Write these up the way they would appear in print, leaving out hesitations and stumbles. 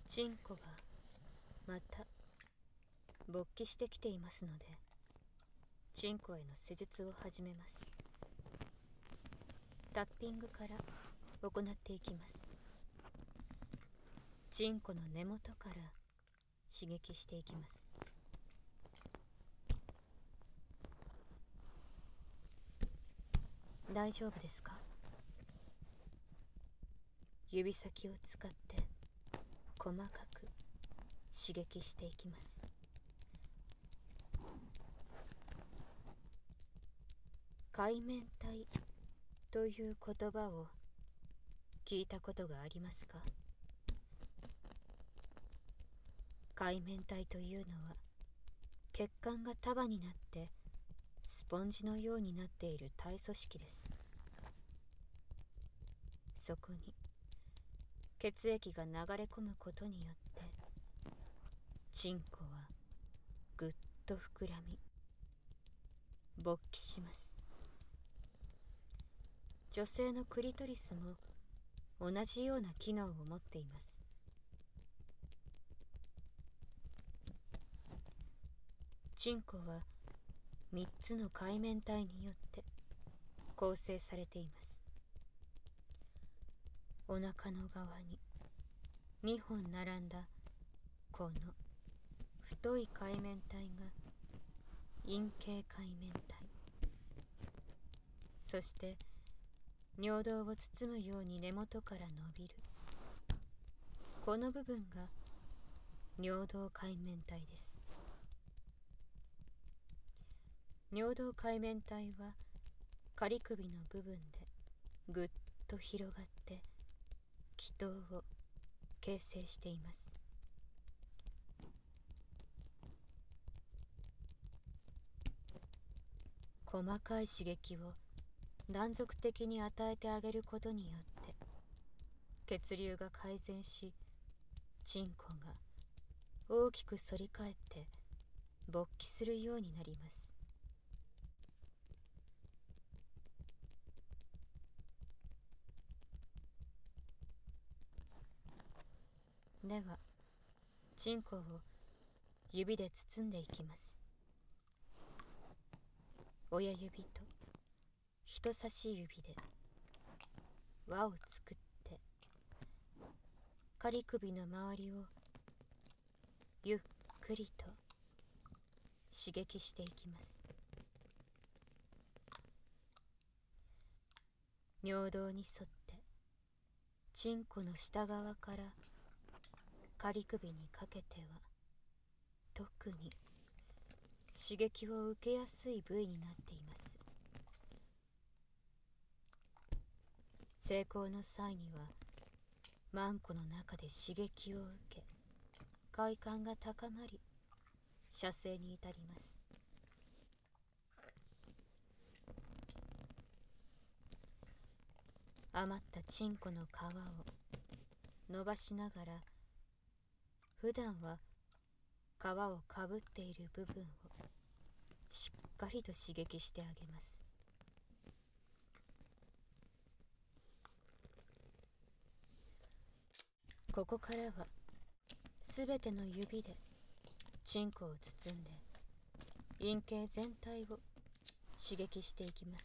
チンコがまた勃起してきていますので、チンコへの施術を始めます。タッピングから行っていきます。チンコの根元から刺激していきます。大丈夫ですか？指先を使って細かく刺激していきます。海綿体という言葉を聞いたことがありますか？海綿体というのは血管が束になってスポンジのようになっている体組織です。そこに血液が流れ込むことによってチンコはぐっと膨らみ勃起します。女性のクリトリスも同じような機能を持っています。チンコは3つの海綿体によって構成されています。お腹の側に2本並んだこの太い海綿体が陰茎海綿体、そして尿道を包むように根元から伸びるこの部分が尿道海綿体です。尿道海綿体は仮首の部分でぐっと広がって気筒を形成しています。細かい刺激を断続的に与えてあげることによって血流が改善し、チンコが大きく反り返って勃起するようになります。ではチンコを指で包んでいきます。親指と人差し指で輪を作って仮首の周りをゆっくりと刺激していきます。尿道に沿ってチンコの下側から仮首にかけては特に刺激を受けやすい部位になっています。性交の際にはマンコの中で刺激を受け快感が高まり射精に至ります。余ったチンコの皮を伸ばしながら普段は皮をかぶっている部分をしっかりと刺激してあげます。ここからはすべての指でチンコを包んで陰茎全体を刺激していきます。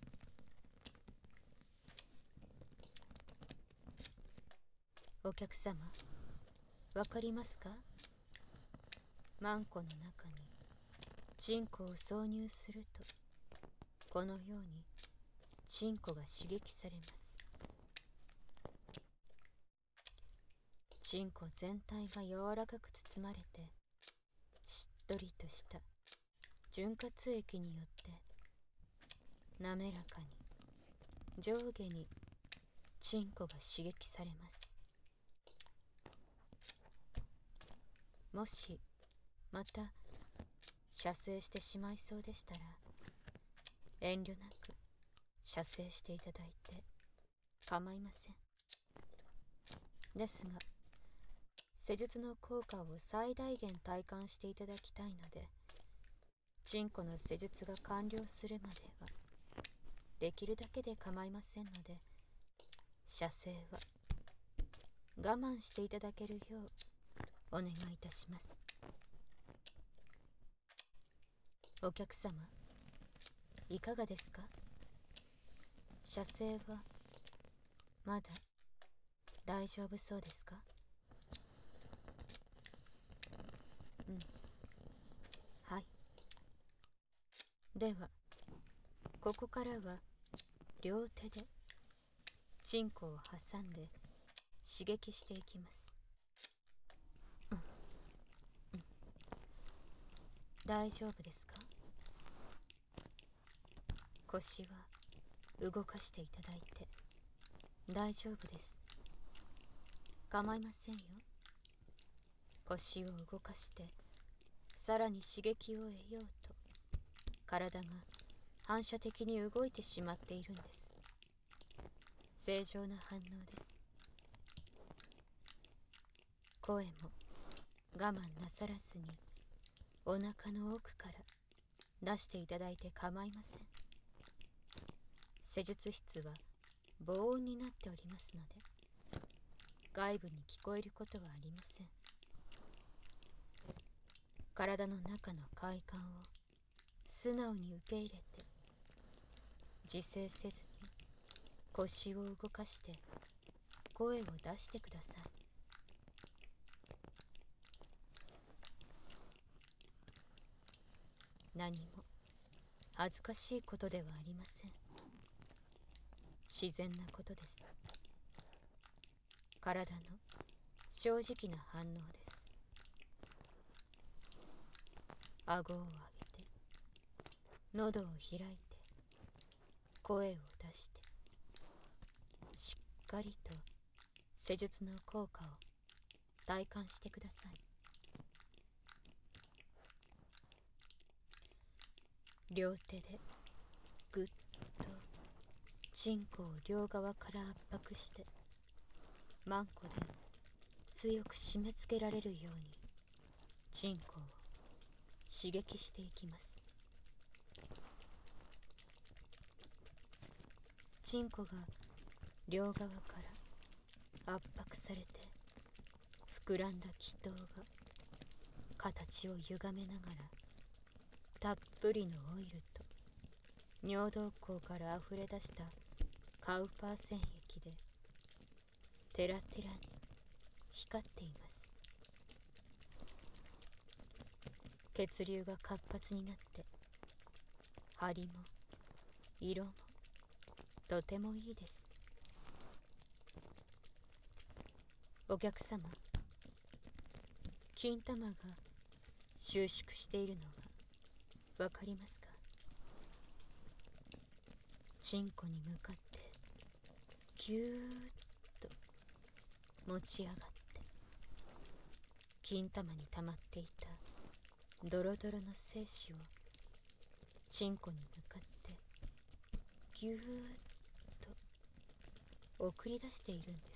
お客様、わかりますか？マンコの中にチンコを挿入するとこのようにチンコが刺激されます。チンコ全体が柔らかく包まれてしっとりとした潤滑液によって滑らかに上下にチンコが刺激されます。もしまた射精してしまいそうでしたら遠慮なく射精していただいて構いません。ですが施術の効果を最大限体感していただきたいので、チンコの施術が完了するまではできるだけで構いませんので、射精は我慢していただけるようお願いいたします。お客様、いかがですか？射精はまだ大丈夫そうですか？うん。はい。ではここからは両手でチンコを挟んで刺激していきます。大丈夫ですか？腰は動かしていただいて大丈夫です。構いませんよ。腰を動かしてさらに刺激を得ようと体が反射的に動いてしまっているんです。正常な反応です。声も我慢なさらずにお腹の奥から出していただいて構いません。施術室は防音になっておりますので外部に聞こえることはありません。体の中の快感を素直に受け入れて自制せずに腰を動かして声を出してください。何も恥ずかしいことではありません。自然なことです。体の正直な反応です。顎を上げて喉を開いて声を出してしっかりと施術の効果を体感してください。両手でぐっとチンコを両側から圧迫してマンコで強く締め付けられるようにチンコを刺激していきます。チンコが両側から圧迫されて膨らんだ気筒が形を歪めながらたっぷりのオイルと尿道口からあふれ出したカウパー腺液でテラテラに光っています。血流が活発になって張りも色もとてもいいです。お客様、金玉が収縮しているのがわかりますか？チンコに向かってぎゅーっと持ち上がって金玉に溜まっていたドロドロの精子をチンコに向かってぎゅーっと送り出しているんです。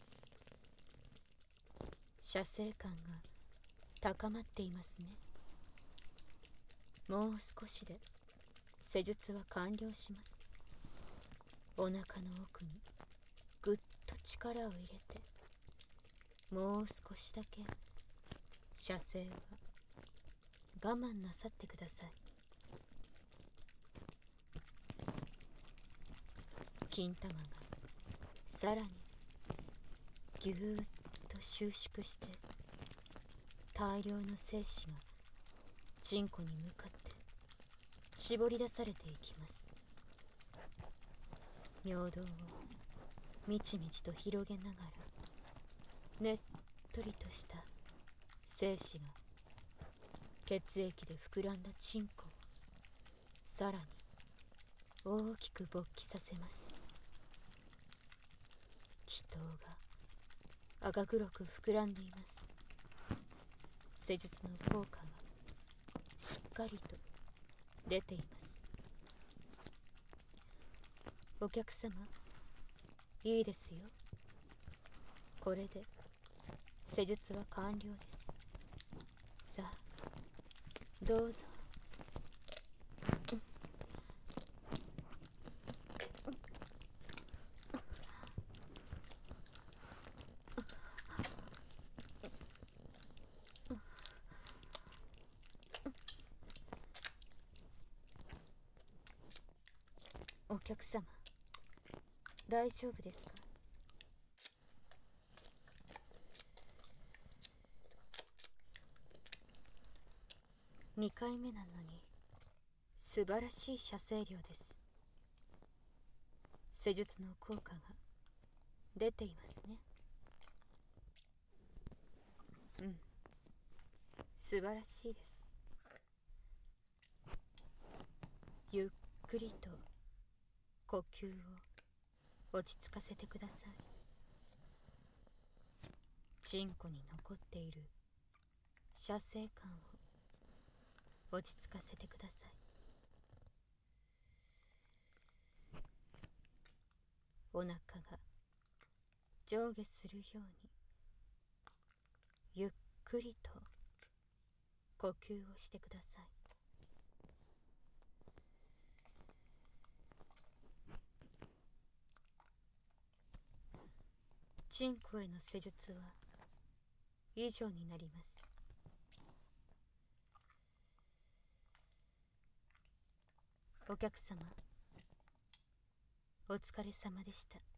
射精感が高まっていますね。もう少しで施術は完了します。お腹の奥にぐっと力を入れてもう少しだけ射精は我慢なさってください。金玉がさらにぎゅーっと収縮して大量の精子がチンコに向かって絞り出されていきます。尿道をみちみちと広げながらねっとりとした精子が血液で膨らんだチンコをさらに大きく勃起させます。気筒が赤黒く膨らんでいます。施術の効果がしっかりと出ています。お客様、いいですよ。これで施術は完了です。さあどうぞ。 客様、大丈夫ですか？2回目なのに素晴らしい射精量です。施術の効果が出ていますね。うん、素晴らしいです。ゆっくりと呼吸を落ち着かせてください。チンコに残っている射精感を落ち着かせてください。お腹が上下するようにゆっくりと呼吸をしてください。チンコへの施術は以上になります。お客様、お疲れ様でした。